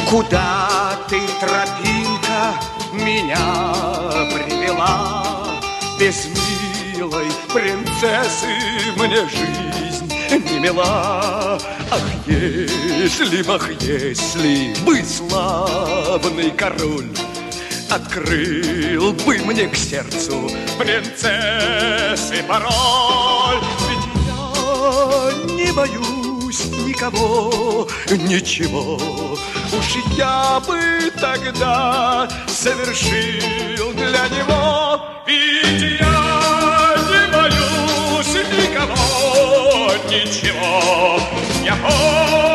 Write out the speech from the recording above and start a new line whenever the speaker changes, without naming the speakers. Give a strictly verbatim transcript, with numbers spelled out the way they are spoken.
Куда ты, тропинка, меня привела? Без милой принцессы мне жизнь не мила. Ах, если б, ах, если бы славный король открыл бы мне к сердцу принцессы пароль. Ведь я не боюсь никого, ничего. Уж я бы тогда совершил для него. Ведь я не боюсь никого, ничего. Я